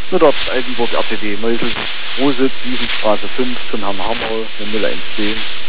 Nur dort Eisenburg, RTW, Meusel, Rositz, Wiesenstraße 5, zum Herrn Hammerl, der Müller 1C.